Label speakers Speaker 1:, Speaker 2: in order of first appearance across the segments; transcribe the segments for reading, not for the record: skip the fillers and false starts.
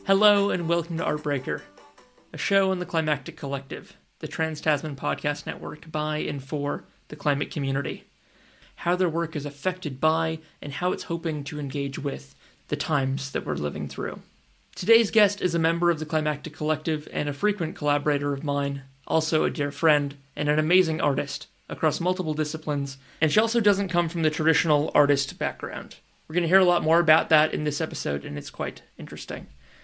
Speaker 1: Hello and welcome to Artbreaker, a show on the Climactic Collective, the Trans-Tasman podcast network by and for the climate community. How their work is affected by and how it's hoping to engage with the times that we're living through. Today's guest is a member of the Climactic Collective and a frequent collaborator of mine, also a dear friend and an amazing artist across multiple disciplines, and she also doesn't come from the traditional artist background. We're going to hear a lot more about that in this episode, and it's quite interesting.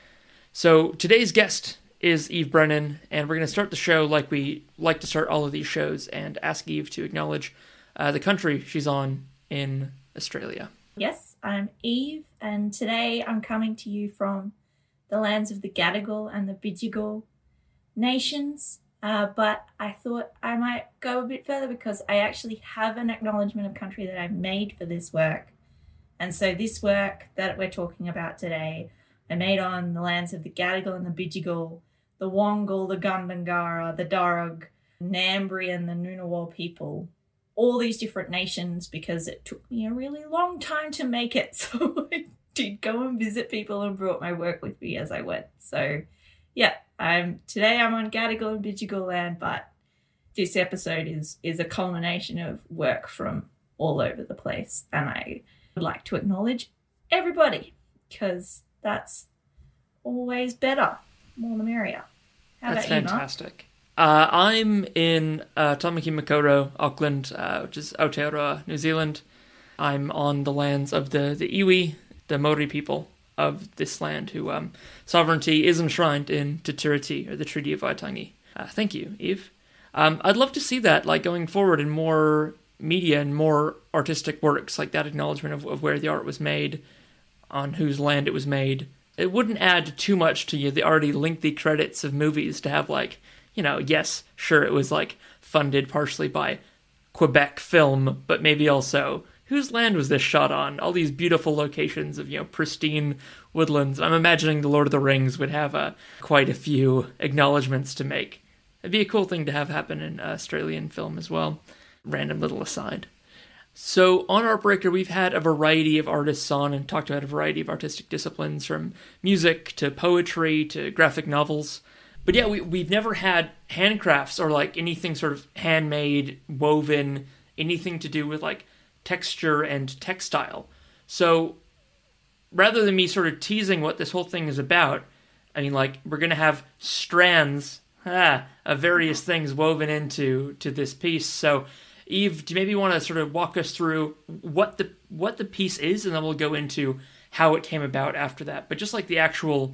Speaker 1: So today's guest is Eve Brennan, and we're going to start the show like we like to start all of these shows and ask Eve to acknowledge the country she's on in Australia.
Speaker 2: Yes, I'm Eve, and today I'm coming to you from the lands of the Gadigal and the Bidjigal nations, but I thought I might go a bit further because I actually have an acknowledgement of country that I've made for this work. And so this work that we're talking about today, I made on the lands of the Gadigal and the Bidjigal, the Wongal, the Gundungurra, the Darug, Ngambri and the Ngunnawal people, all these different nations, because it took me a really long time to make it. So I did go and visit people and brought my work with me as I went. So yeah, today I'm on Gadigal and Bidjigal land, but this episode is a culmination of work from all over the place. And I would like to acknowledge everybody, because that's always better. More the merrier. How
Speaker 1: That's
Speaker 2: about you,
Speaker 1: fantastic. I'm in Tamaki Makaurau, Auckland, which is Aotearoa, New Zealand. I'm on the lands of the iwi, the Maori people of this land, who sovereignty is enshrined in Te Tiriti, or the Treaty of Waitangi. Thank you, Eve. I'd love to see that, like, going forward in more media and more artistic works, like that acknowledgement of where the art was made, on whose land it was made. It wouldn't add too much to the already lengthy credits of movies to have, like, yes, sure, it was, like, funded partially by Quebec Film, but maybe also, whose land was this shot on? All these beautiful locations of, pristine woodlands. I'm imagining The Lord of the Rings would have quite a few acknowledgements to make. It'd be a cool thing to have happen in Australian film as well. Random little aside. So on Artbreaker, we've had a variety of artists on and talked about a variety of artistic disciplines, from music to poetry to graphic novels. But yeah, we've never had handcrafts or, like, anything sort of handmade, woven, anything to do with, like, texture and textile. So rather than me sort of teasing what this whole thing is about, I mean, like, we're going to have strands of various things woven into this piece. So Eve, do you maybe want to sort of walk us through what the piece is, and then we'll go into how it came about after that. But just like the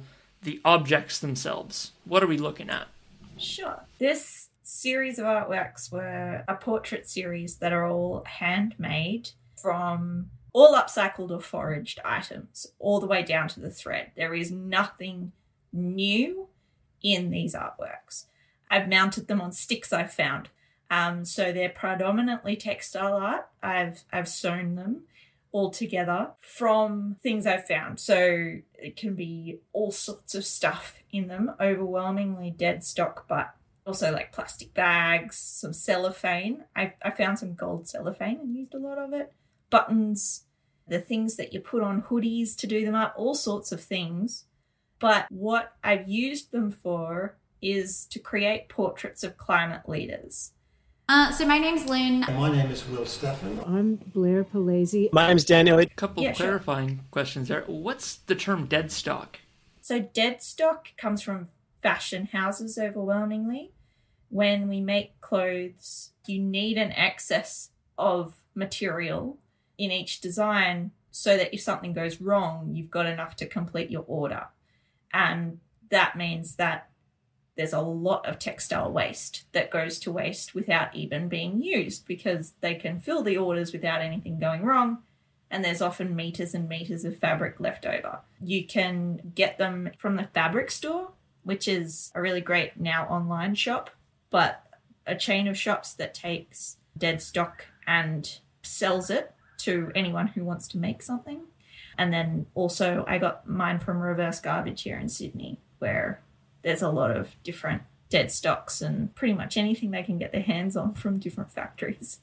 Speaker 1: objects themselves, what are we looking at?
Speaker 2: Sure. This series of artworks were a portrait series that are all handmade from all upcycled or foraged items, all the way down to the thread. There is nothing new in these artworks. I've mounted them on sticks I've found. So they're predominantly textile art. I've sewn them all together from things I've found. So it can be all sorts of stuff in them, overwhelmingly dead stock, but also like plastic bags, some cellophane. I found some gold cellophane and used a lot of it. Buttons, the things that you put on hoodies to do them up, all sorts of things. But what I've used them for is to create portraits of climate leaders.
Speaker 3: So my name's Lynn.
Speaker 4: My name is Will Staffen.
Speaker 5: I'm Blair Palese.
Speaker 6: My name's Daniel.
Speaker 1: A couple clarifying questions there. What's the term dead stock?
Speaker 2: So dead stock comes from fashion houses overwhelmingly. When we make clothes, you need an excess of material in each design so that if something goes wrong, you've got enough to complete your order. And that means that there's a lot of textile waste that goes to waste without even being used, because they can fill the orders without anything going wrong, and there's often meters and meters of fabric left over. You can get them from the Fabric Store, which is a really great now online shop, but a chain of shops that takes dead stock and sells it to anyone who wants to make something. And then also I got mine from Reverse Garbage here in Sydney, where there's a lot of different dead stocks and pretty much anything they can get their hands on from different factories.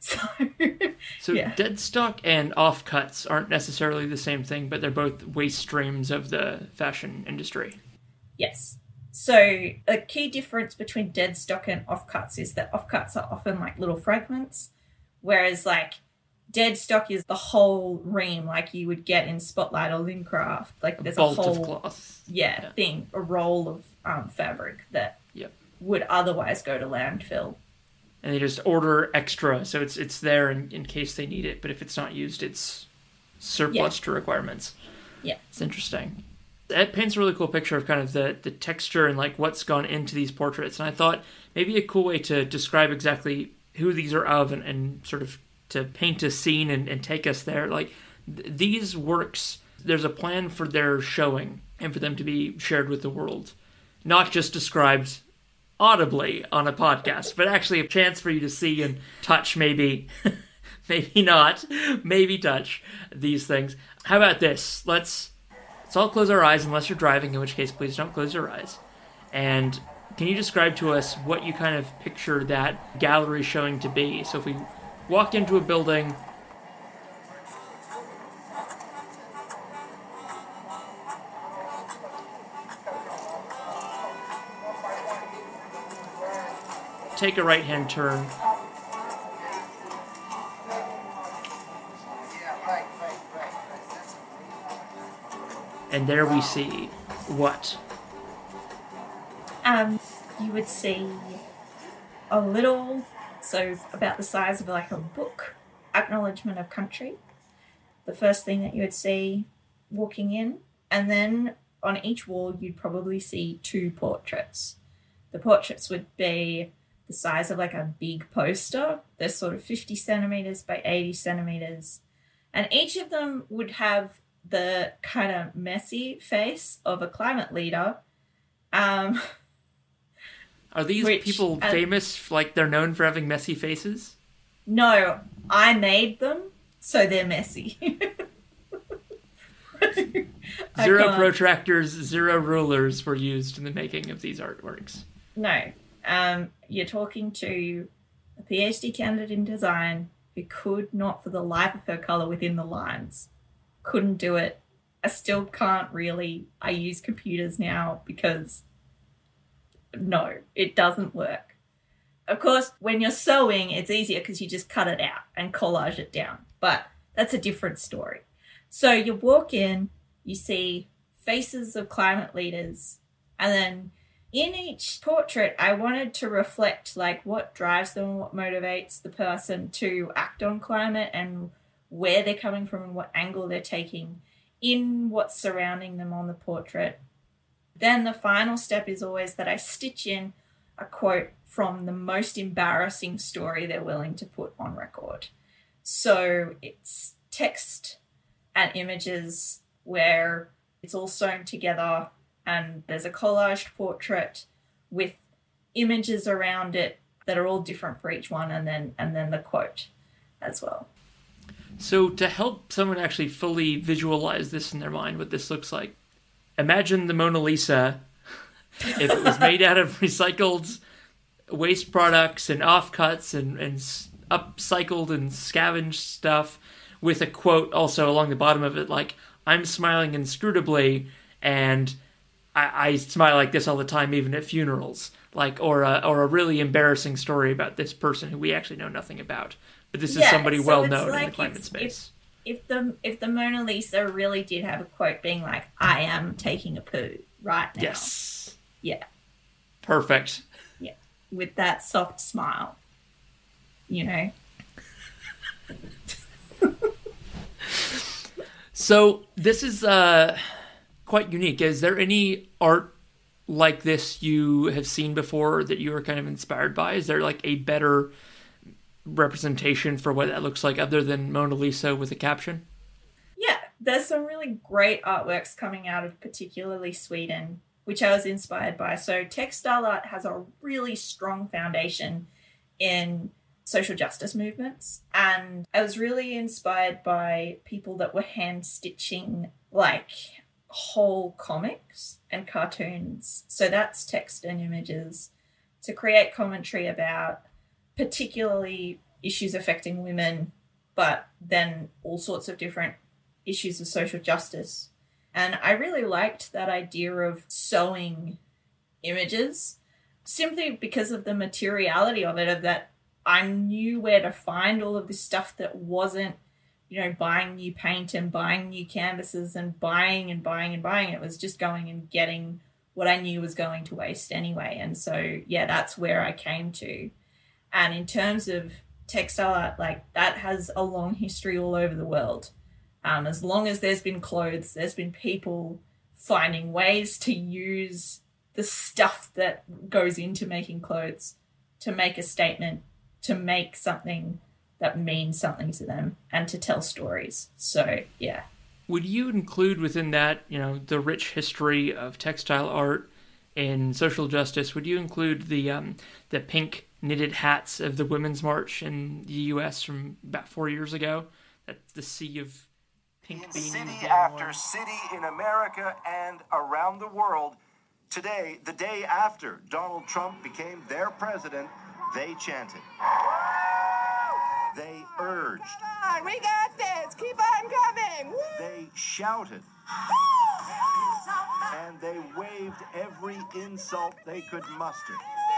Speaker 2: So yeah.
Speaker 1: Dead stock and offcuts aren't necessarily the same thing, but they're both waste streams of the fashion industry.
Speaker 2: Yes. So a key difference between dead stock and offcuts is that offcuts are often like little fragments, whereas like dead stock is the whole ream like you would get in Spotlight or Lincraft. Like there's a
Speaker 1: bolt
Speaker 2: whole
Speaker 1: of cloth.
Speaker 2: thing, a roll of fabric that
Speaker 1: Yep.
Speaker 2: would otherwise go to landfill.
Speaker 1: And they just order extra, so it's there in case they need it. But if it's not used, it's surplus to requirements.
Speaker 2: Yeah.
Speaker 1: It's interesting. It paints a really cool picture of kind of the texture and like what's gone into these portraits. And I thought maybe a cool way to describe exactly who these are of and sort of to paint a scene and take us there. Like these works, there's a plan for their showing and for them to be shared with the world. Not just described audibly on a podcast, but actually a chance for you to see and touch maybe, maybe not, maybe touch these things. How about this? Let's all close our eyes unless you're driving, in which case please don't close your eyes. And can you describe to us what you kind of picture that gallery showing to be? So if we walk into a building, take a right-hand turn, and there we see what?
Speaker 2: You would see a little, so about the size of like a book, acknowledgement of country. The first thing that you would see walking in, and then on each wall you'd probably see two portraits. The portraits would be the size of like a big poster. They're sort of 50 centimeters by 80 centimeters. And each of them would have the kind of messy face of a climate leader.
Speaker 1: Are these people famous, like they're known for having messy faces?
Speaker 2: No, I made them, so they're messy.
Speaker 1: Zero protractors, zero rulers were used in the making of these artworks.
Speaker 2: No. You're talking to a PhD candidate in design who could not for the life of her colour within the lines. Couldn't do it. I still can't really. I use computers now because no, it doesn't work. Of course, when you're sewing, it's easier because you just cut it out and collage it down. But that's a different story. So you walk in, you see faces of climate leaders, and then in each portrait, I wanted to reflect like what drives them, what motivates the person to act on climate and where they're coming from and what angle they're taking in what's surrounding them on the portrait. Then the final step is always that I stitch in a quote from the most embarrassing story they're willing to put on record. So it's text and images where it's all sewn together and there's a collaged portrait with images around it that are all different for each one, and then the quote as well.
Speaker 1: So to help someone actually fully visualize this in their mind, what this looks like, imagine the Mona Lisa if it was made out of recycled waste products and offcuts and upcycled and scavenged stuff with a quote also along the bottom of it like, I'm smiling inscrutably and I smile like this all the time, even at funerals, like, or a really embarrassing story about this person who we actually know nothing about, but this is somebody well known in the climate space.
Speaker 2: If the Mona Lisa really did have a quote being like, "I am taking a poo right now,"
Speaker 1: yes,
Speaker 2: yeah,
Speaker 1: perfect,
Speaker 2: yeah, with that soft smile, you know.
Speaker 1: So this is quite unique. Is there any art like this you have seen before that you were kind of inspired by? Is there like a better representation for what that looks like other than Mona Lisa with a caption?
Speaker 2: Yeah, there's some really great artworks coming out of particularly Sweden, which I was inspired by. So textile art has a really strong foundation in social justice movements, and I was really inspired by people that were hand stitching like whole comics and cartoons. So that's text and images to create commentary about particularly issues affecting women, but then all sorts of different issues of social justice. And I really liked that idea of sewing images simply because of the materiality of it, of that I knew where to find all of this stuff that wasn't, buying new paint and buying new canvases and buying and buying and buying. It was just going and getting what I knew was going to waste anyway. And so, yeah, that's where I came to. And in terms of textile art, like that has a long history all over the world. As long as there's been clothes, there's been people finding ways to use the stuff that goes into making clothes to make a statement, to make something that means something to them, and to tell stories. So, yeah.
Speaker 1: Would you include within that, the rich history of textile art and social justice? Would you include the pink knitted hats of the Women's March in the U.S. from about 4 years ago? That's the sea of pink beanies.
Speaker 4: City after city in America and around the world. Today, the day after Donald Trump became their president, they chanted. They urged.
Speaker 6: Come on, we got this. Keep on coming. Woo!
Speaker 4: They shouted. And they waved every insult they could muster.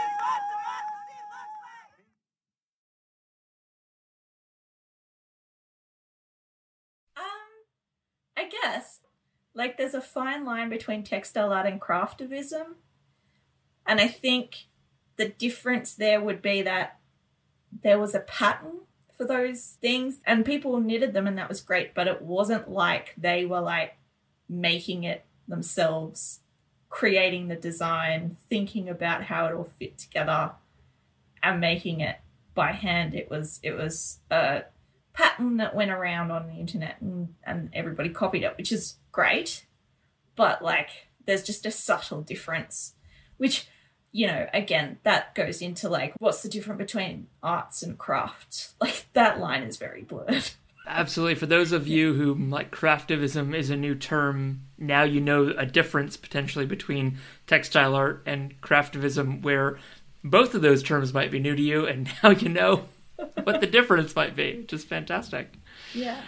Speaker 2: I guess, like, there's a fine line between textile art and craftivism. And I think the difference there would be that there was a pattern for those things and people knitted them and that was great, but it wasn't like they were like making it themselves, creating the design, thinking about how it all fit together and making it by hand. It was a pattern that went around on the internet and everybody copied it, which is great, but like there's just a subtle difference, which, again, that goes into like what's the difference between arts and crafts. Like that line is very blurred.
Speaker 1: Absolutely. For those of you who like craftivism is a new term, now you know a difference potentially between textile art and craftivism, where both of those terms might be new to you, and now you know what the difference might be, which is fantastic.
Speaker 2: Yeah.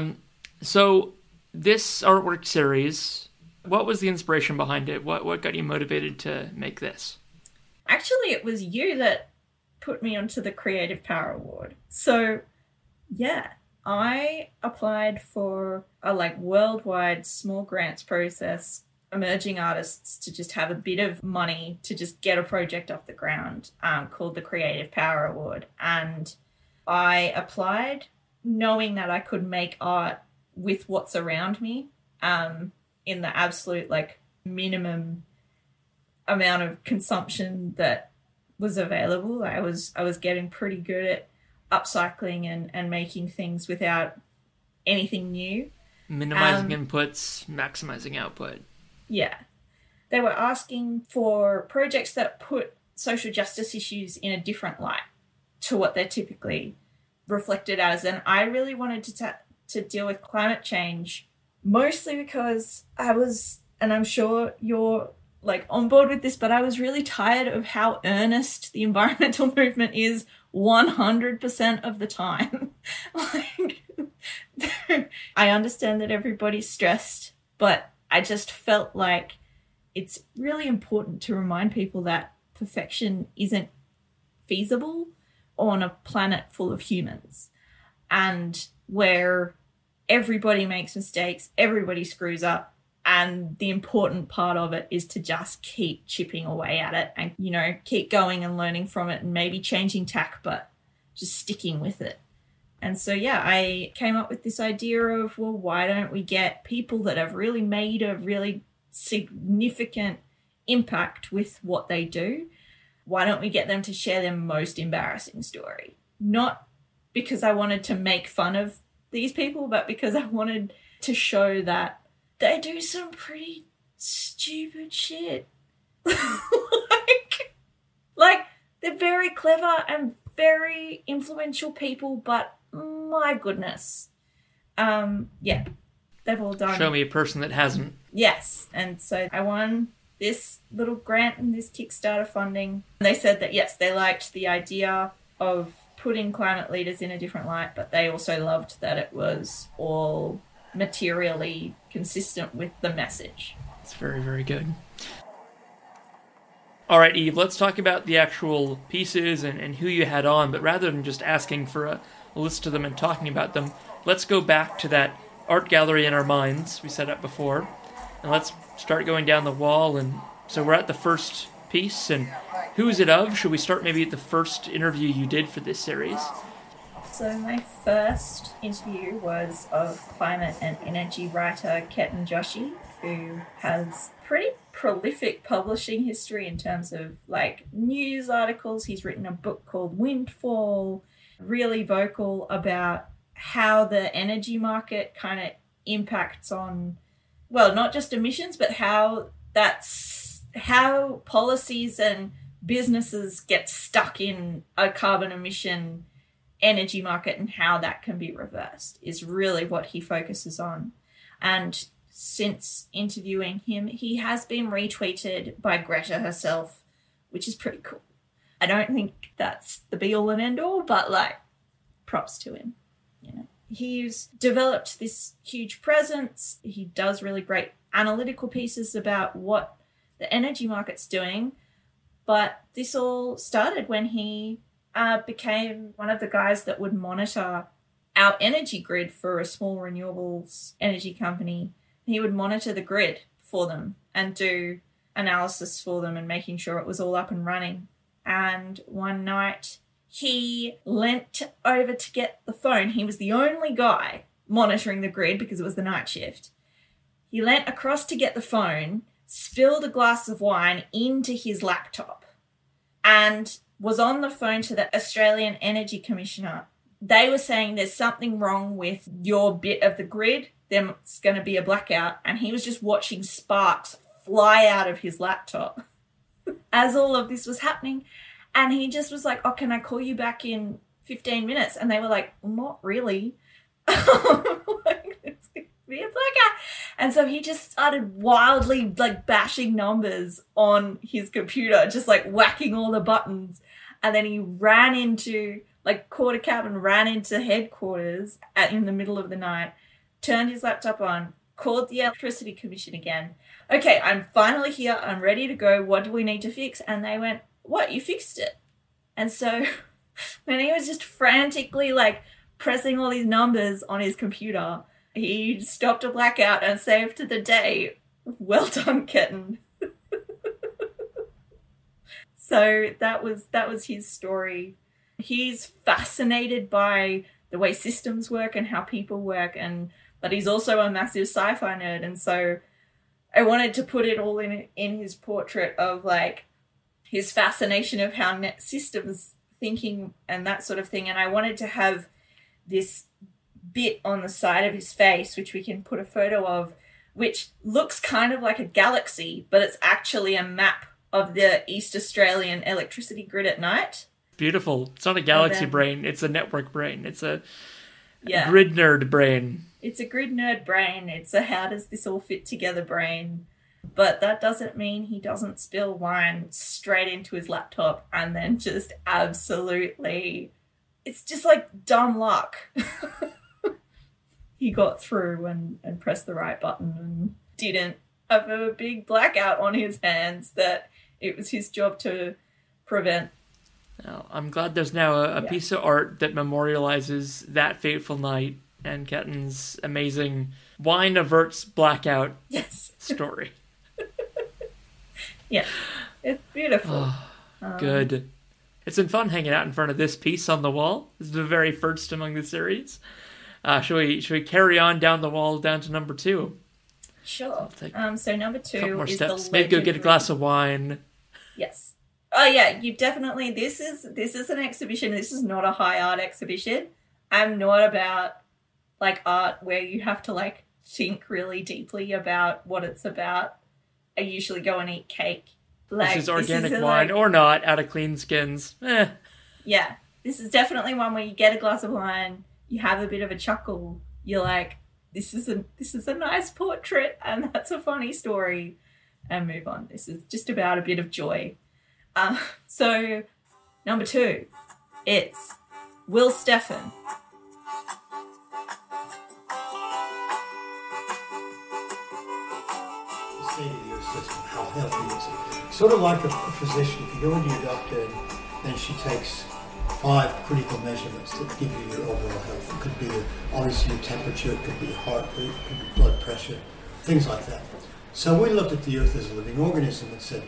Speaker 1: So this artwork series, what was the inspiration behind it? What got you motivated to make this?
Speaker 2: Actually, it was you that put me onto the Creative Power Award. So, yeah, I applied for a worldwide small grants process, emerging artists to just have a bit of money to just get a project off the ground, called the Creative Power Award. And I applied knowing that I could make art with what's around me, in the absolute minimum amount of consumption that was available. I was getting pretty good at upcycling and making things without anything new.
Speaker 1: Minimizing inputs, maximizing output.
Speaker 2: Yeah. They were asking for projects that put social justice issues in a different light to what they're typically reflected as. And I really wanted to deal with climate change, mostly because I was, and I'm sure you're on board with this, but I was really tired of how earnest the environmental movement is 100% of the time. I understand that everybody's stressed, but I just felt like it's really important to remind people that perfection isn't feasible on a planet full of humans, and where everybody makes mistakes, everybody screws up, and the important part of it is to just keep chipping away at it and, keep going and learning from it and maybe changing tack, but just sticking with it. And so, yeah, I came up with this idea of, well, why don't we get people that have really made a really significant impact with what they do? Why don't we get them to share their most embarrassing story? Not because I wanted to make fun of these people, but because I wanted to show that they do some pretty stupid shit. like, they're very clever and very influential people, but my goodness. Yeah, they've all done.
Speaker 1: Show me a person that hasn't.
Speaker 2: Yes, and so I won this little grant and this Kickstarter funding. They said that, yes, they liked the idea of putting climate leaders in a different light, but they also loved that it was all materially consistent with the message.
Speaker 1: It's very, very good. All right, Eve, let's talk about the actual pieces and who you had on, but rather than just asking for a list of them and talking about them, let's go back to that art gallery in our minds we set up before, and let's start going down the wall. And so we're at the first piece, and who is it of? Should we start maybe at the first interview you did for this series?
Speaker 2: So my first interview was of climate and energy writer Ketan Joshi, who has pretty prolific publishing history in terms of like news articles. He's written a book called Windfall, really vocal about how the energy market kind of impacts on, well, not just emissions, but how policies and businesses get stuck in a carbon emission energy market and how that can be reversed is really what he focuses on. And since interviewing him, he has been retweeted by Greta herself, which is pretty cool. I don't think that's the be-all and end-all, but like, props to him. You know, he's developed this huge presence. He does really great analytical pieces about what the energy market's doing. But this all started when he became one of the guys that would monitor our energy grid for a small renewables energy company. He would monitor the grid for them and do analysis for them and making sure it was all up and running. And one night he leant over to get the phone. He was the only guy monitoring the grid because it was the night shift. He leant across to get the phone, spilled a glass of wine into his laptop, and was on the phone to the Australian Energy Commissioner. They were saying there's something wrong with your bit of the grid. There's going to be a blackout. And he was just watching sparks fly out of his laptop as all of this was happening. And he just was like, oh, can I call you back in 15 minutes? And they were like, not really. Like, it's going to be a blackout. And so he just started wildly like bashing numbers on his computer, just like whacking all the buttons. And then he ran into, like, caught a cab and ran into headquarters in the middle of the night, turned his laptop on, called the Electricity Commission again. Okay, I'm finally here. I'm ready to go. What do we need to fix? And they went, what? You fixed it? And so when he was just frantically, like, pressing all these numbers on his computer, he stopped a blackout and saved the day. Well done, Ketan. So that was his story. He's fascinated by the way systems work and how people work, but he's also a massive sci-fi nerd, and so I wanted to put it all in his portrait of like his fascination of how systems thinking and that sort of thing. And I wanted to have this bit on the side of his face, which we can put a photo of, which looks kind of like a galaxy, but it's actually a map of the East Australian electricity grid at night.
Speaker 1: Beautiful. It's not a galaxy brain, it's a network brain. It's a grid nerd brain.
Speaker 2: It's a grid nerd brain. It's a how does this all fit together brain. But that doesn't mean he doesn't spill wine straight into his laptop and then just absolutely... It's just like dumb luck. He got through and pressed the right button and didn't have a big blackout on his hands that it was his job to prevent.
Speaker 1: Now, I'm glad there's now a piece of art that memorializes that fateful night and Ketan's amazing wine averts blackout story. Yeah,
Speaker 2: it's beautiful.
Speaker 1: Good. It's been fun hanging out in front of this piece on the wall. This is the very first among the series. Should we carry on down the wall down to number 2?
Speaker 2: Sure. So number 2
Speaker 1: more
Speaker 2: is
Speaker 1: steps.
Speaker 2: the
Speaker 1: Maybe go get a glass of wine.
Speaker 2: Yes. Oh yeah, you definitely. This is an exhibition. This is not a high art exhibition. I'm not about like art where you have to like think really deeply about what it's about. I usually go and eat cake.
Speaker 1: Like, this is organic wine or not, out of clean skins.
Speaker 2: Yeah, this is definitely one where you get a glass of wine, you have a bit of a chuckle. You're like, this is a nice portrait, and that's a funny story, and move on. This is just about a bit of joy. So, number 2 is Will Steffen.
Speaker 7: system. How healthy is it? Sort of like a physician. If you go into your doctor and then she takes 5 critical measurements that give you your overall health. It could be obviously your temperature, it could be your heartbeat, it could be blood pressure, things like that. So we looked at the Earth as a living organism and said,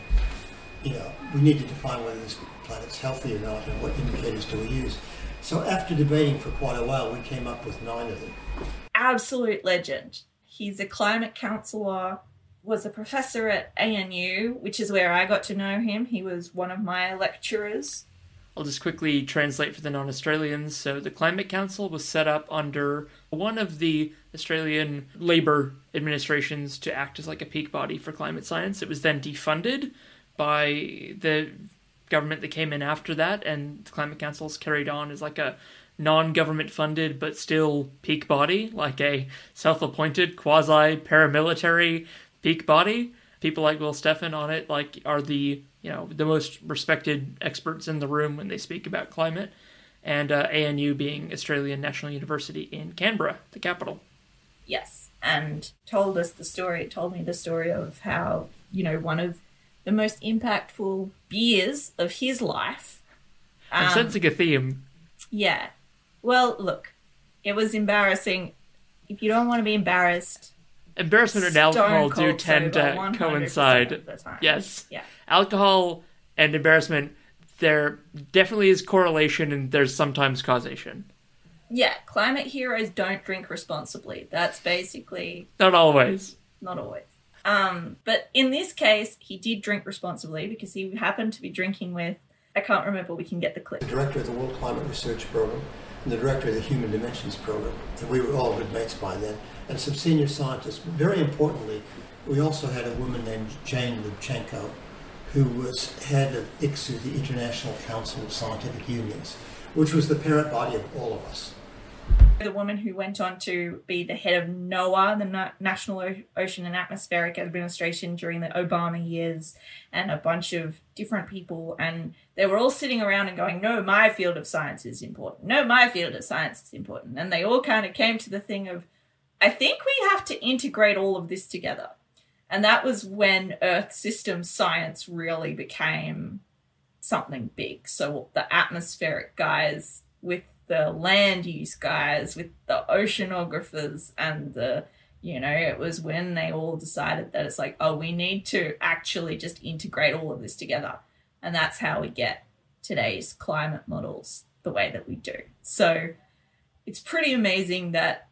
Speaker 7: we need to define whether this planet's healthy or not and what indicators do we use. So after debating for quite a while, we came up with 9 of them.
Speaker 2: Absolute legend. He's a climate counsellor, was a professor at ANU, which is where I got to know him. He was one of my lecturers.
Speaker 1: I'll just quickly translate for the non-Australians. So the Climate Council was set up under one of the Australian Labor administrations to act as like a peak body for climate science. It was then defunded by the government that came in after that, and the Climate Council's carried on as like a non-government funded but still peak body, like a self-appointed quasi-paramilitary peak body. People like Will Steffen on it are the most respected experts in the room when they speak about climate, and ANU being Australian National University in Canberra, the capital.
Speaker 2: Yes, and told me the story of how, one of the most impactful years of his life.
Speaker 1: I'm sensing a theme.
Speaker 2: Yeah. Well, look, it was embarrassing. If you don't want to be embarrassed...
Speaker 1: Embarrassment and alcohol do tend to coincide. Yes.
Speaker 2: Yeah.
Speaker 1: Alcohol and embarrassment, there definitely is correlation and there's sometimes causation.
Speaker 2: Yeah, climate heroes don't drink responsibly. That's basically...
Speaker 1: Not always.
Speaker 2: Not always. But in this case, he did drink responsibly because he happened to be drinking with... I can't remember, we can get the clip.
Speaker 7: The director of the World Climate Research Program and the director of the Human Dimensions Program. And we were all good mates by then. And some senior scientists. Very importantly, we also had a woman named Jane Lubchenco, who was head of ICSU, the International Council of Scientific Unions, which was the parent body of all of us.
Speaker 2: The woman who went on to be the head of NOAA, the National Ocean and Atmospheric Administration during the Obama years, and a bunch of different people. And they were all sitting around and going, no, my field of science is important. No, my field of science is important. And they all kind of came to the thing of, I think we have to integrate all of this together. And that was when Earth system science really became something big. So the atmospheric guys with the land use guys, with the oceanographers and it was when they all decided that it's like, oh, we need to actually just integrate all of this together. And that's how we get today's climate models the way that we do. So it's pretty amazing that,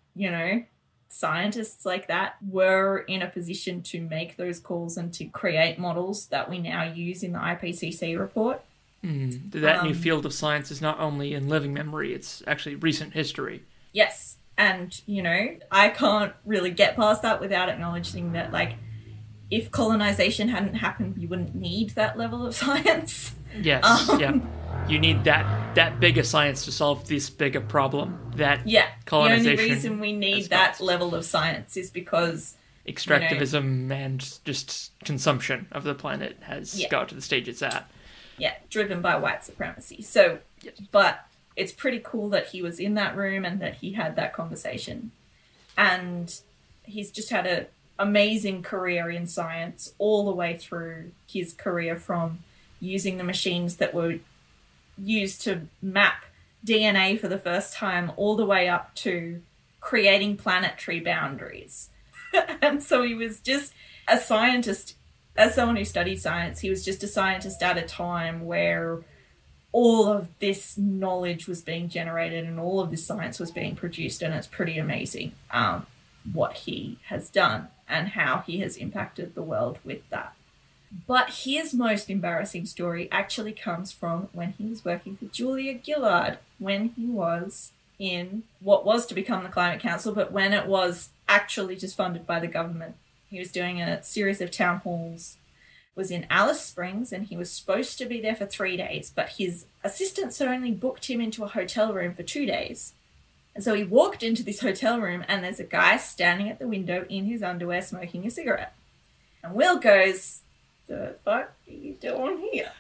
Speaker 2: scientists like that were in a position to make those calls and to create models that we now use in the IPCC report.
Speaker 1: That new field of science is not only in living memory, it's actually recent history.
Speaker 2: Yes. And, I can't really get past that without acknowledging that, if colonization hadn't happened, you wouldn't need that level of science.
Speaker 1: Yes, yeah. You need that big a science to solve this big a problem. Colonization.
Speaker 2: The only reason we need that level of science is because...
Speaker 1: extractivism and just consumption of the planet has got to the stage it's at.
Speaker 2: Yeah, driven by white supremacy. So,
Speaker 1: yes.
Speaker 2: But it's pretty cool that he was in that room and that he had that conversation. And he's just had an amazing career in science all the way through his career, from using the machines that were used to map DNA for the first time all the way up to creating planetary boundaries. And so he was just a scientist. As someone who studied science, he was just a scientist at a time where all of this knowledge was being generated and all of this science was being produced, and it's pretty amazing what he has done and how he has impacted the world with that. But his most embarrassing story actually comes from when he was working for Julia Gillard, when he was in what was to become the Climate Council, but when it was actually just funded by the government. He was doing a series of town halls, was in Alice Springs, and he was supposed to be there for 3 days, but his assistants had only booked him into a hotel room for 2 days. And so he walked into this hotel room, and there's a guy standing at the window in his underwear smoking a cigarette. And Will goes, the fuck are you doing here?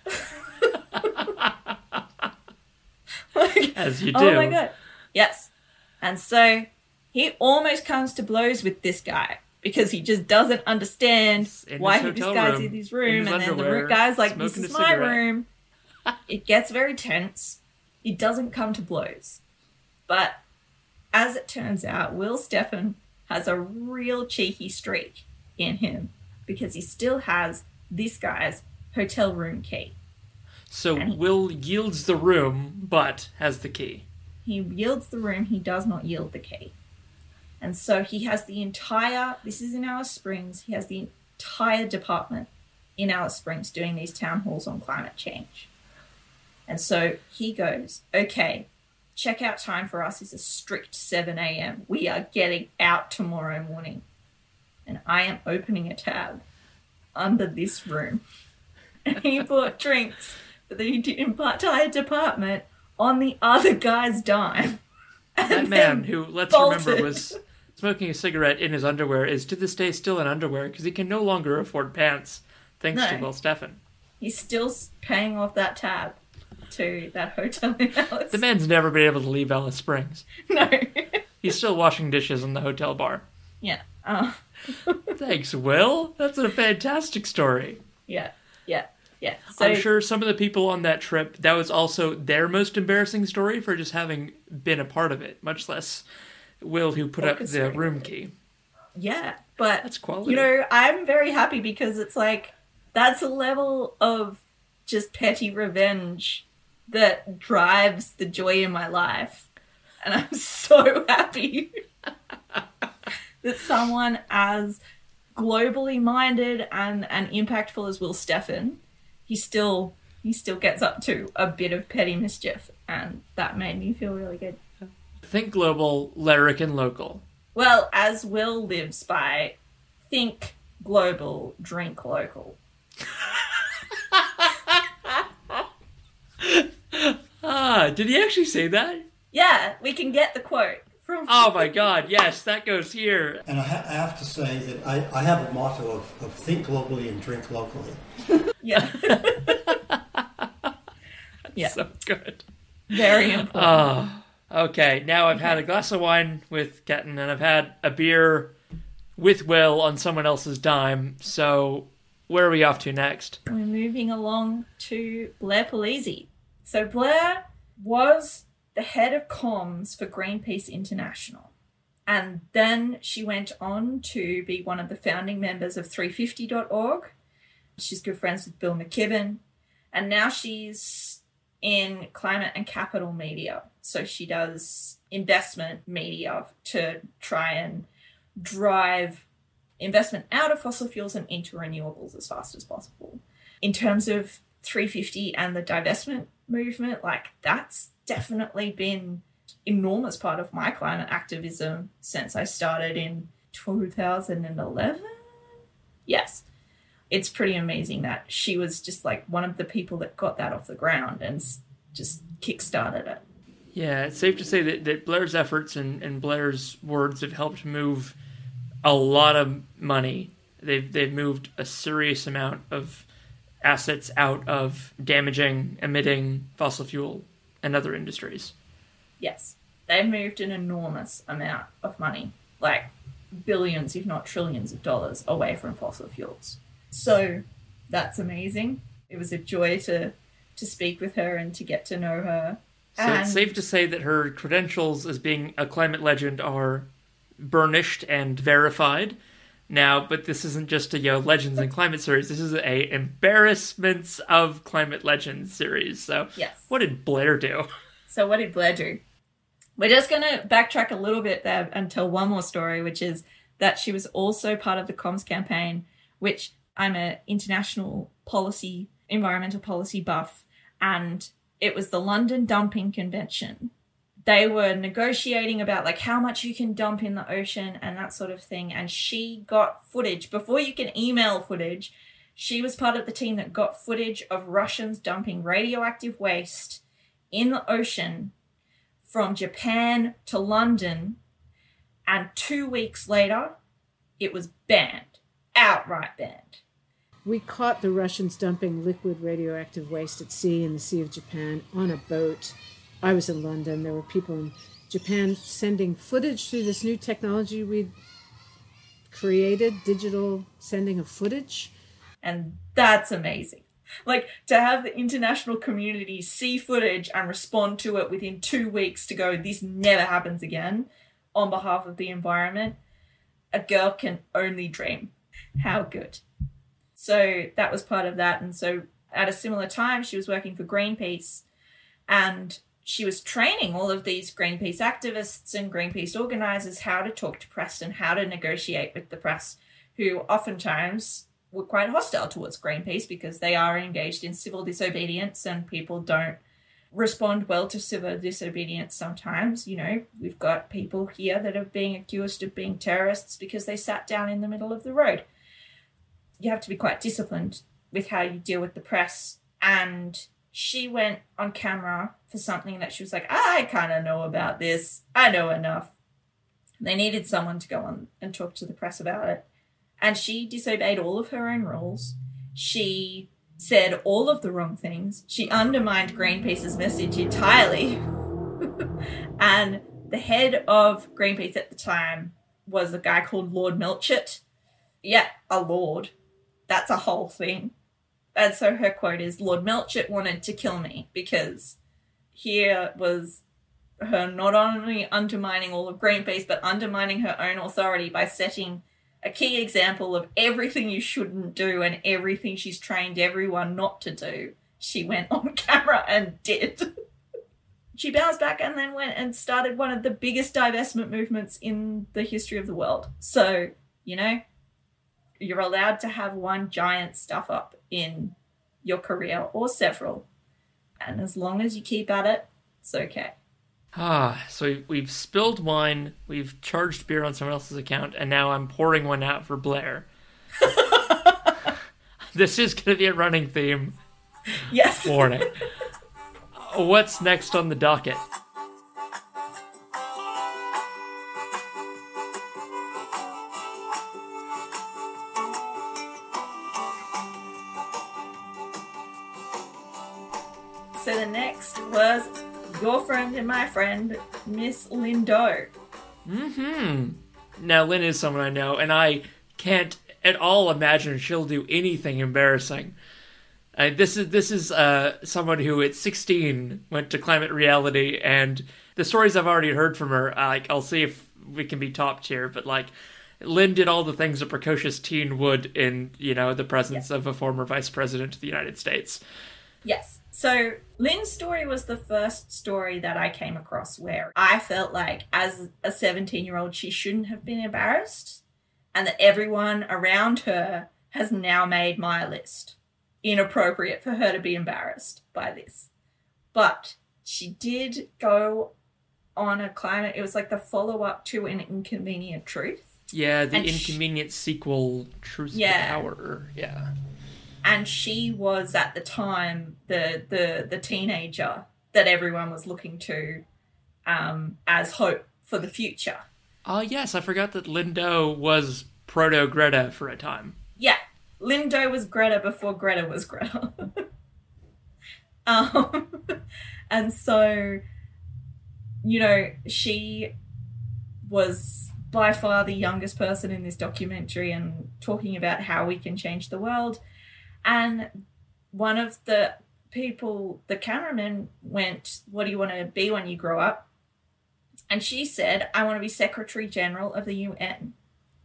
Speaker 1: As you do.
Speaker 2: Oh my God. Yes. And so he almost comes to blows with this guy. because he just doesn't understand
Speaker 1: In
Speaker 2: why
Speaker 1: his
Speaker 2: he
Speaker 1: hotel
Speaker 2: disguises
Speaker 1: room,
Speaker 2: his
Speaker 1: in
Speaker 2: room,
Speaker 1: his
Speaker 2: and then
Speaker 1: underwear,
Speaker 2: the guy's like, "This
Speaker 1: smoking
Speaker 2: is
Speaker 1: a
Speaker 2: my
Speaker 1: cigarette."
Speaker 2: room." It gets very tense. It doesn't come to blows. But as it turns out, Will Steffen has a real cheeky streak in him because he still has this guy's hotel room key.
Speaker 1: So Will yields the room, but has the key.
Speaker 2: He yields the room, he does not yield the key. And so he has the entire, this is in Alice Springs, he has the entire department in Alice Springs doing these town halls on climate change. And so he goes, okay, checkout time for us is a strict 7 a.m. We are getting out tomorrow morning. And I am opening a tab under this room. And he bought drinks for the entire department on the other guy's dime.
Speaker 1: That man, who, let's remember, was smoking a cigarette in his underwear, is to this day still in underwear because he can no longer afford pants, thanks to Will Steffen.
Speaker 2: He's still paying off that tab to that hotel in Alice.
Speaker 1: The man's never been able to leave Alice Springs.
Speaker 2: No.
Speaker 1: He's still washing dishes in the hotel bar.
Speaker 2: Yeah.
Speaker 1: Thanks, Will. That's a fantastic story.
Speaker 2: Yeah.
Speaker 1: So, I'm sure some of the people on that trip, that was also their most embarrassing story for just having been a part of it, much less Will, who put up the room key.
Speaker 2: Yeah, but
Speaker 1: that's quality.
Speaker 2: You know, I'm very happy because it's like, that's a level of just petty revenge that drives the joy in my life. And I'm so happy that someone as globally minded and impactful as Will Steffen, he still gets up to a bit of petty mischief, and that made me feel really good.
Speaker 1: Think global, larrikin local.
Speaker 2: Well, as Will lives by, think global, drink local.
Speaker 1: Did he actually say that?
Speaker 2: Yeah, we can get the quote from.
Speaker 1: Oh my God! Yes, that goes here.
Speaker 7: And I have to say that I have a motto of think globally and drink locally.
Speaker 2: Yeah. Yeah.
Speaker 1: So good.
Speaker 2: Very important.
Speaker 1: Okay, now I've had a glass of wine with Ketan, and I've had a beer with Will on someone else's dime. So, where are we off to next?
Speaker 2: We're moving along to Blair Polizzi. So Blair was the head of comms for Greenpeace International. And then she went on to be one of the founding members of 350.org. She's good friends with Bill McKibben. And now she's in climate and capital media. So she does investment media to try and drive investment out of fossil fuels and into renewables as fast as possible. In terms of 350 and the divestment movement, like, that's definitely been enormous part of my climate activism since I started in 2011. Yes. It's pretty amazing that she was just like one of the people that got that off the ground and just kickstarted it.
Speaker 1: Yeah, it's safe to say that Blair's efforts and Blair's words have helped move a lot of money. They've moved a serious amount of assets out of damaging, emitting fossil fuel and other industries.
Speaker 2: Yes, they've moved an enormous amount of money, like billions, if not trillions of dollars away from fossil fuels. So that's amazing. It was a joy to speak with her and to get to know her.
Speaker 1: So it's safe to say that her credentials as being a climate legend are burnished and verified now, but this isn't just a Legends in Climate series. This is a Embarrassments of Climate Legends series. So
Speaker 2: yes.
Speaker 1: What did Blair do?
Speaker 2: So what did Blair do? We're just going to backtrack a little bit there and tell one more story, which is that she was also part of the comms campaign, which I'm an international policy, environmental policy buff, and it was the London Dumping Convention. They were negotiating about like how much you can dump in the ocean and that sort of thing. And she got footage. Before you can email footage, she was part of the team that got footage of Russians dumping radioactive waste in the ocean from Japan to London. And 2 weeks later, it was banned, outright banned.
Speaker 5: We caught the Russians dumping liquid radioactive waste at sea in the Sea of Japan on a boat. I was in London. There were people in Japan sending footage through this new technology we'd created digital sending of footage.
Speaker 2: And that's amazing. Like, to have the international community see footage and respond to it within 2 weeks to go, this never happens again, on behalf of the environment, a girl can only dream. How good. So that was part of that. And so at a similar time, she was working for Greenpeace, and she was training all of these Greenpeace activists and Greenpeace organisers how to talk to press and how to negotiate with the press, who oftentimes were quite hostile towards Greenpeace because they are engaged in civil disobedience and people don't respond well to civil disobedience sometimes. You know, we've got people here that are being accused of being terrorists because they sat down in the middle of the road. You have to be quite disciplined with how you deal with the press. And she went on camera for something that she was like, I kind of know about this. I know enough. They needed someone to go on and talk to the press about it. And she disobeyed all of her own rules. She said all of the wrong things. She undermined Greenpeace's message entirely. And the head of Greenpeace at the time was a guy called Lord Melchett. Yeah, a lord. That's a whole thing. And so her quote is, Lord Melchett wanted to kill me, because here was her not only undermining all of Greenpeace, but undermining her own authority by setting a key example of everything you shouldn't do and everything she's trained everyone not to do. She went on camera and did. She bounced back and then went and started one of the biggest divestment movements in the history of the world. So, you know, you're allowed to have one giant stuff up in your career, or several. And as long as you keep at it, it's okay.
Speaker 1: So we've spilled wine, we've charged beer on someone else's account, and now I'm pouring one out for Blair. This is going to be a running theme.
Speaker 2: Yes.
Speaker 1: Warning. What's next on the docket?
Speaker 2: So the next was your friend and my friend, Miss Lynn Doe.
Speaker 1: Now, Lynn is someone I know, and I can't at all imagine she'll do anything embarrassing. This is someone who at 16 went to Climate Reality, and the stories I've already heard from her, I'll see if we can be top tier, but Lynn did all the things a precocious teen would in, the presence of a former vice president of the United States.
Speaker 2: Yes. So Lynn's story was the first story that I came across where I felt like as a 17-year-old, she shouldn't have been embarrassed, and that everyone around her has now made my list inappropriate for her to be embarrassed by this. But she did go on a climate, it was like the follow-up to An Inconvenient Truth.
Speaker 1: Yeah, the inconvenient sequel, Truth to Power. Yeah.
Speaker 2: And she was, at the time, the teenager that everyone was looking to as hope for the future.
Speaker 1: Oh, yes, I forgot that Lynn Doe was proto-Greta for a time.
Speaker 2: Yeah, Lynn Doe was Greta before Greta was Greta. And so, she was by far the youngest person in this documentary and talking about how we can change the world. And one of the people, the cameraman, went, what do you want to be when you grow up? And she said, I want to be Secretary General of the UN.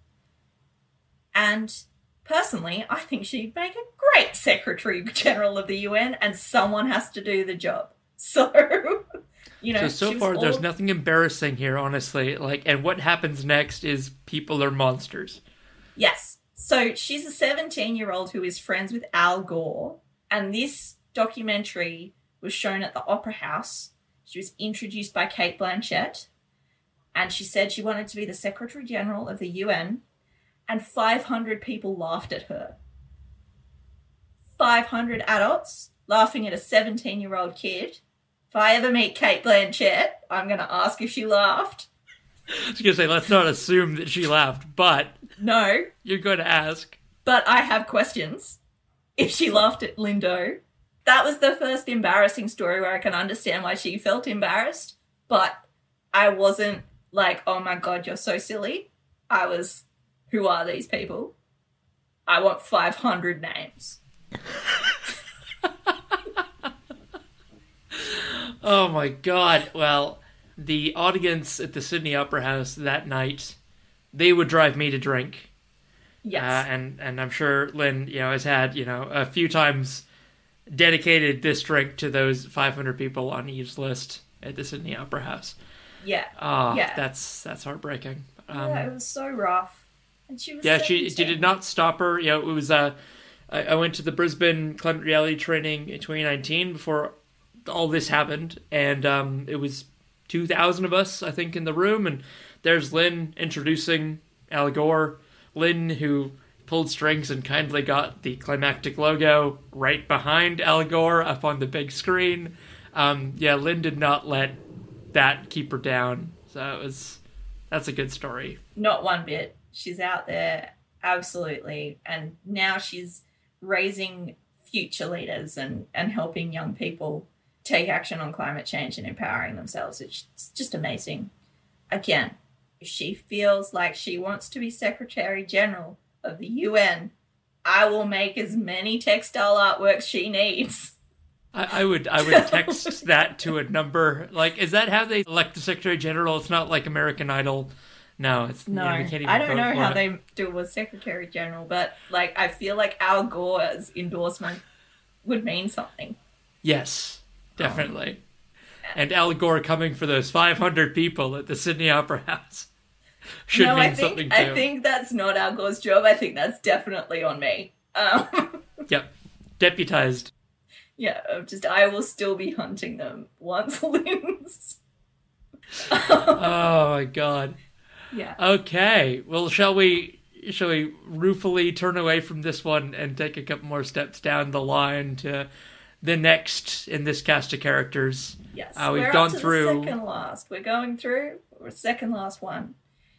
Speaker 2: And personally, I think she'd make a great Secretary General of the UN, and someone has to do the job. So,
Speaker 1: So far, there's nothing embarrassing here, honestly. And what happens next is people are monsters.
Speaker 2: Yes. So she's a 17-year-old who is friends with Al Gore, and this documentary was shown at the Opera House. She was introduced by Cate Blanchett, and she said she wanted to be the Secretary General of the UN, and 500 people laughed at her. 500 adults laughing at a 17-year-old kid. If I ever meet Cate Blanchett, I'm going to ask if she laughed.
Speaker 1: I was going to say, let's not assume that she laughed, but...
Speaker 2: No.
Speaker 1: You're going to ask.
Speaker 2: But I have questions. If she laughed at Lynn Doe. That was the first embarrassing story where I can understand why she felt embarrassed, but I wasn't like, oh my God, you're so silly. I was Who are these people? I want 500 names.
Speaker 1: Oh my God. Well, the audience at the Sydney Opera House that night, they would drive me to drink.
Speaker 2: Yes.
Speaker 1: And I'm sure Lynn, has had, a few times dedicated this drink to those 500 people on Eve's list at the Sydney Opera House.
Speaker 2: Yeah.
Speaker 1: Yeah. That's heartbreaking.
Speaker 2: It was so rough. And she was
Speaker 1: she did not stop her. It was, I went to the Brisbane Climate Reality Training in 2019 before all this happened, and it was 2,000 of us, I think, in the room, and there's Lynn introducing Al Gore. Lynn, who pulled strings and kindly got the climactic logo right behind Al Gore up on the big screen. Lynn did not let that keep her down, so that's a good story.
Speaker 2: Not one bit. She's out there, absolutely, and now she's raising future leaders and helping young people take action on climate change and empowering themselves. It's just amazing. Again, if she feels like she wants to be Secretary General of the UN, I will make as many textile artworks she needs.
Speaker 1: I would text that to a number. Like, is that how they elect the Secretary General? It's not like American Idol. No, it's
Speaker 2: no.
Speaker 1: We can't even
Speaker 2: I don't know how
Speaker 1: it.
Speaker 2: they do with Secretary General, but I feel like Al Gore's endorsement would mean something.
Speaker 1: Yes, definitely. And Al Gore coming for those 500 people at the Sydney Opera House should mean something too.
Speaker 2: I think that's not Al Gore's job. I think that's definitely on me.
Speaker 1: Yep, deputized.
Speaker 2: Yeah, I will still be hunting them once Lynn's.
Speaker 1: Oh my God.
Speaker 2: Yeah.
Speaker 1: Okay. Well, shall we ruefully turn away from this one and take a couple more steps down the line to the next in this cast of characters?
Speaker 2: Yes.
Speaker 1: We've gone through
Speaker 2: the second last. We're going through our second last one.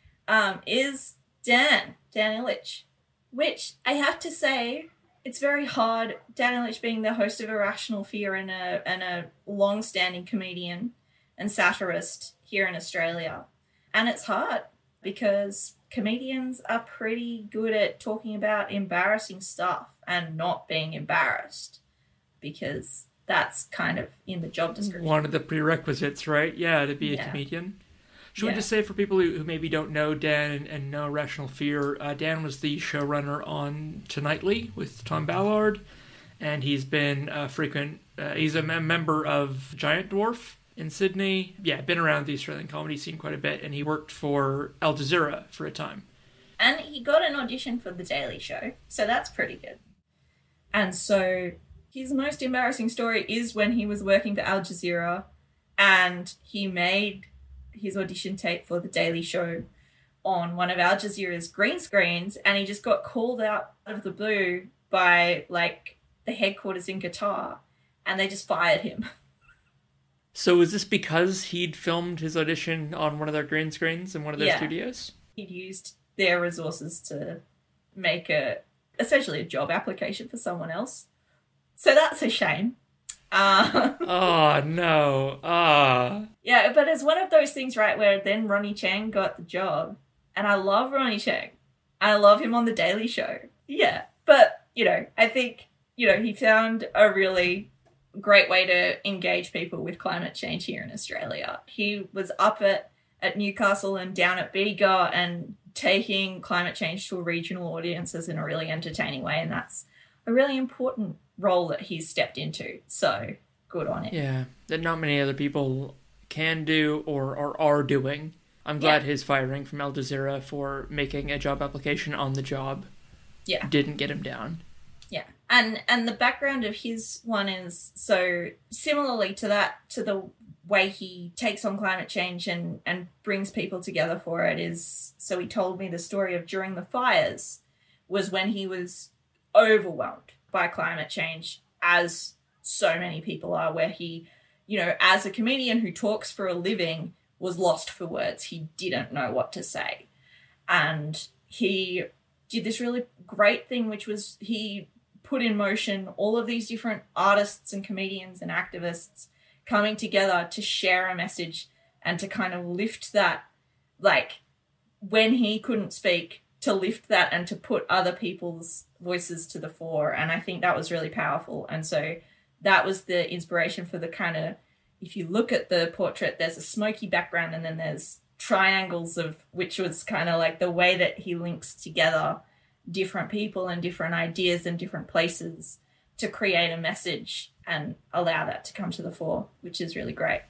Speaker 2: Is Dan Ilic, which I have to say, it's very hard. Dan Ilic being the host of Irrational Fear and a long-standing comedian and satirist here in Australia, and it's hard because comedians are pretty good at talking about embarrassing stuff and not being embarrassed, because that's kind of in the job description.
Speaker 1: One of the prerequisites, right? Yeah, to be a comedian. Should we just say for people who maybe don't know Dan and know Irrational Fear, Dan was the showrunner on Tonightly with Tom Ballard, and he's been a frequent, he's a member of Giant Dwarf in Sydney. Yeah, been around the Australian comedy scene quite a bit, and he worked for Al Jazeera for a time.
Speaker 2: And he got an audition for The Daily Show, so that's pretty good. And so his most embarrassing story is when he was working for Al Jazeera and he made his audition tape for The Daily Show on one of Al Jazeera's green screens, and he just got called out of the blue by the headquarters in Qatar, and they just fired him.
Speaker 1: So was this because he'd filmed his audition on one of their green screens in one of their studios?
Speaker 2: He'd used their resources to make essentially a job application for someone else. So that's a shame.
Speaker 1: Oh, no.
Speaker 2: Yeah, but it's one of those things, right, where then Ronnie Chang got the job. And I love Ronnie Chang. I love him on The Daily Show. Yeah, but, I think, he found a really great way to engage people with climate change here in Australia. He was up at Newcastle and down at Bega and taking climate change to regional audiences in a really entertaining way, and that's a really important role that he's stepped into. So good on it.
Speaker 1: Yeah, that not many other people can do or are doing. I'm glad his firing from Al Jazeera for making a job application on the job didn't get him down.
Speaker 2: Yeah. And the background of his one is so similarly to the way he takes on climate change and brings people together for it is, so he told me the story of during the fires was when he was overwhelmed by climate change, as so many people are, where he, as a comedian who talks for a living, was lost for words. He didn't know what to say. And he did this really great thing, which was he put in motion all of these different artists and comedians and activists coming together to share a message and to kind of lift that, when he couldn't speak, to lift that and to put other people's voices to the fore. And I think that was really powerful. And so that was the inspiration for the kind of, if you look at the portrait, there's a smoky background and then there's triangles of, which was kind of like the way that he links together different people and different ideas and different places to create a message and allow that to come to the fore, which is really great.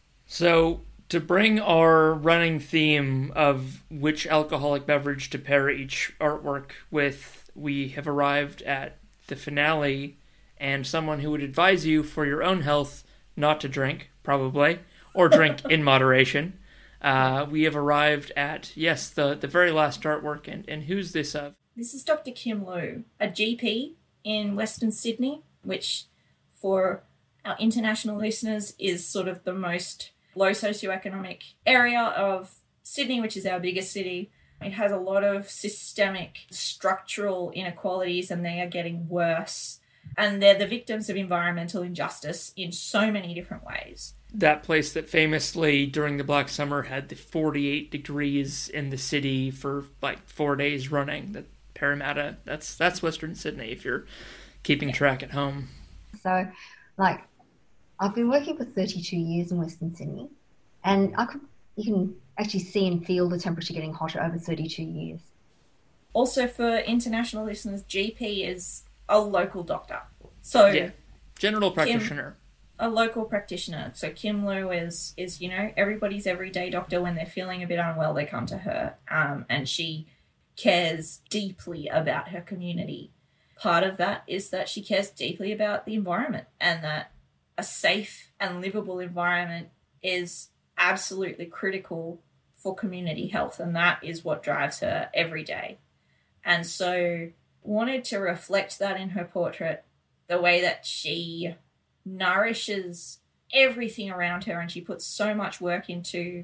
Speaker 1: So to bring our running theme of which alcoholic beverage to pair each artwork with, we have arrived at the finale and someone who would advise you for your own health not to drink, probably, or drink in moderation. We have arrived at, yes, the very last artwork. And who's this of?
Speaker 2: This is Dr. Kim Lu, a GP in Western Sydney, which for our international listeners is sort of the most low socioeconomic area of Sydney, which is our biggest city. It has a lot of systemic structural inequalities and they are getting worse. And they're the victims of environmental injustice in so many different ways.
Speaker 1: That place that famously during the Black Summer had the 48 degrees in the city for like 4 days running. That Parramatta, that's Western Sydney if you're keeping track at home.
Speaker 8: So, like, I've been working for 32 years in Western Sydney, and you can actually see and feel the temperature getting hotter over 32 years.
Speaker 2: Also, for international listeners, GP is a local doctor. So
Speaker 1: yeah, general practitioner.
Speaker 2: A local practitioner. So Kim Lu is everybody's everyday doctor. When they're feeling a bit unwell, they come to her, and she cares deeply about her community. Part of that is that she cares deeply about the environment, and that a safe and livable environment is absolutely critical for community health, and that is what drives her every day. And so wanted to reflect that in her portrait, the way that she nourishes everything around her, and she puts so much work into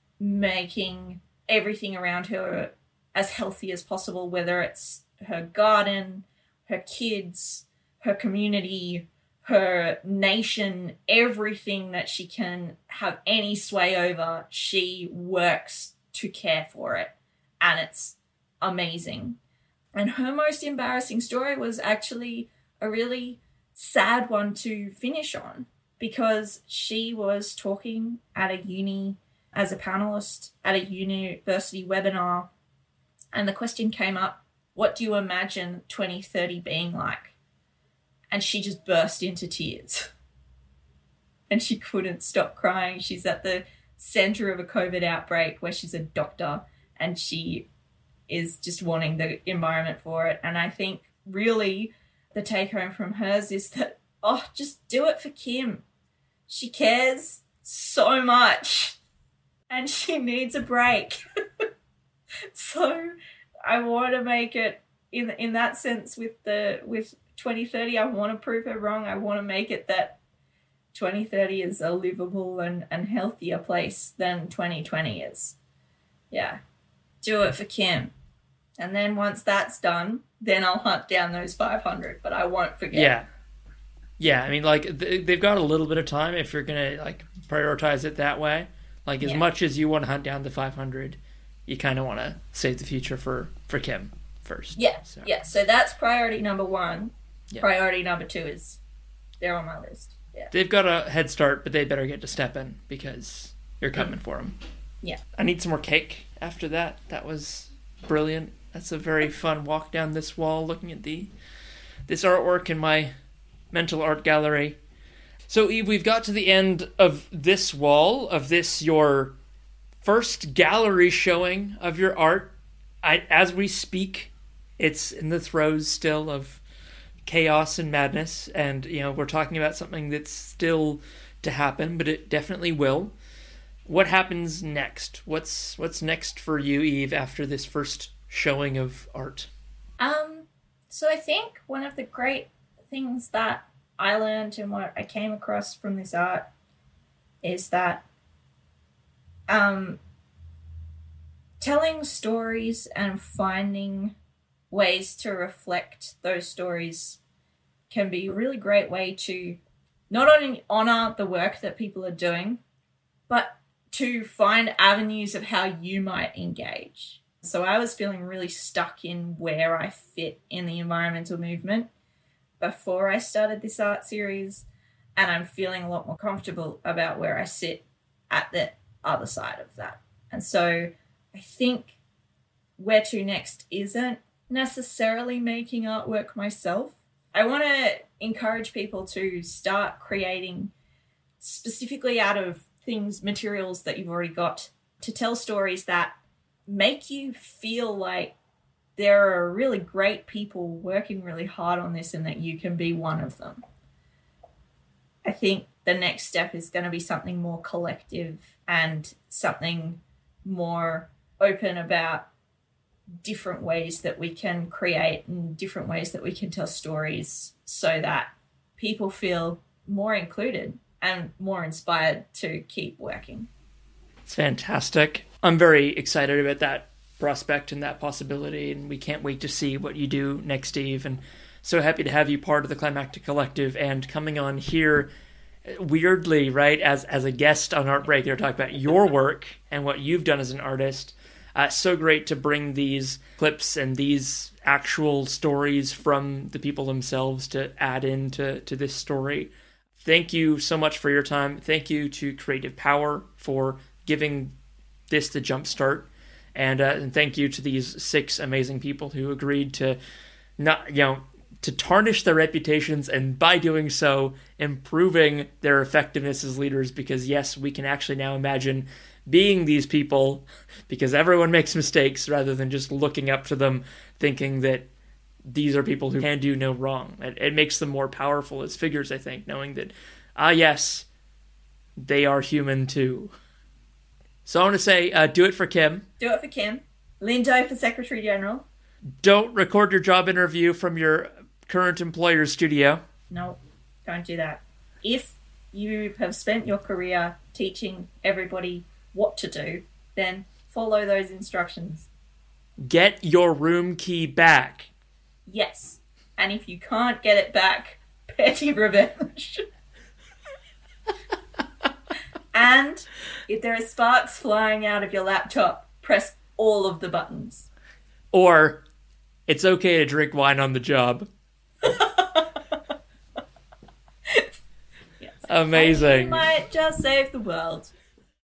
Speaker 2: making everything around her as healthy as possible, whether it's her garden, her kids, her community, her nation, everything that she can have any sway over, she works to care for it. And it's amazing. And her most embarrassing story was actually a really sad one to finish on, because she was talking at a uni as a panelist at a university webinar, and the question came up, what do you imagine 2030 being like? And she just burst into tears. And she couldn't stop crying. She's at the center of a COVID outbreak where she's a doctor, and she is just wanting the environment for it. And I think really the take home from hers is that, just do it for Kim. She cares so much and she needs a break. So I want to make it in that sense with 2030. I want to prove her wrong. I want to make it that 2030 is a livable and healthier place than 2020 is. Yeah. Do it for Kim. And then once that's done, then I'll hunt down those 500, but I won't forget. Yeah. I mean, like, they've got a little bit of time if you're going to, like, prioritize it that way. Like, as much as you want to hunt down the 500, you kind of want to save the future for Kim first. Yeah. So. Yeah. So that's priority number one. Yeah. Priority number two is they're on my list. Yeah.
Speaker 1: They've got a head start, but they better get to step in because you're coming for them.
Speaker 2: Yeah.
Speaker 1: I need some more cake after that. That was brilliant. That's a very fun walk down this wall looking at this artwork in my mental art gallery. So, Eve, we've got to the end of this wall, of this, your first gallery showing of your art. As we speak, it's in the throes still of chaos and madness, and, we're talking about something that's still to happen, but it definitely will. What happens next? What's next for you, Eve, after this first showing of art?
Speaker 2: So I think one of the great things that I learned and what I came across from this art is that telling stories and finding ways to reflect those stories can be a really great way to not only honor the work that people are doing, but to find avenues of how you might engage. So I was feeling really stuck in where I fit in the environmental movement before I started this art series, and I'm feeling a lot more comfortable about where I sit at the other side of that. And so I think where to next isn't necessarily making artwork myself. I want to encourage people to start creating specifically out of materials that you've already got, to tell stories that make you feel like there are really great people working really hard on this and that you can be one of them. I think the next step is going to be something more collective and something more open about different ways that we can create and different ways that we can tell stories so that people feel more included and more inspired to keep working.
Speaker 1: It's fantastic. I'm very excited about that prospect and that possibility, and we can't wait to see what you do next, Steve. And so happy to have you part of the Climactic Collective and coming on here weirdly, right, as a guest on Art Break. They're talking about your work and what you've done as an artist. So great to bring these clips and these actual stories from the people themselves to add into this story. Thank you so much for your time. Thank you to Creative Power for giving this the jump start. And thank you to these 6 amazing people who agreed to to tarnish their reputations, and by doing so, improving their effectiveness as leaders, because yes, we can actually now imagine being these people, because everyone makes mistakes, rather than just looking up to them thinking that these are people who can do no wrong. It makes them more powerful as figures, I think, knowing that, yes, they are human too. So I want to say, do it for Kim.
Speaker 2: Do it for Kim. Lindo for Secretary General.
Speaker 1: Don't record your job interview from your current employer's studio.
Speaker 2: No, don't do that. If you have spent your career teaching everybody what to do, then follow those instructions.
Speaker 1: Get your room key back.
Speaker 2: Yes. And if you can't get it back, petty revenge. And if there are sparks flying out of your laptop, press all of the buttons.
Speaker 1: Or it's okay to drink wine on the job.
Speaker 2: Yes.
Speaker 1: Amazing.
Speaker 2: You might just save the world.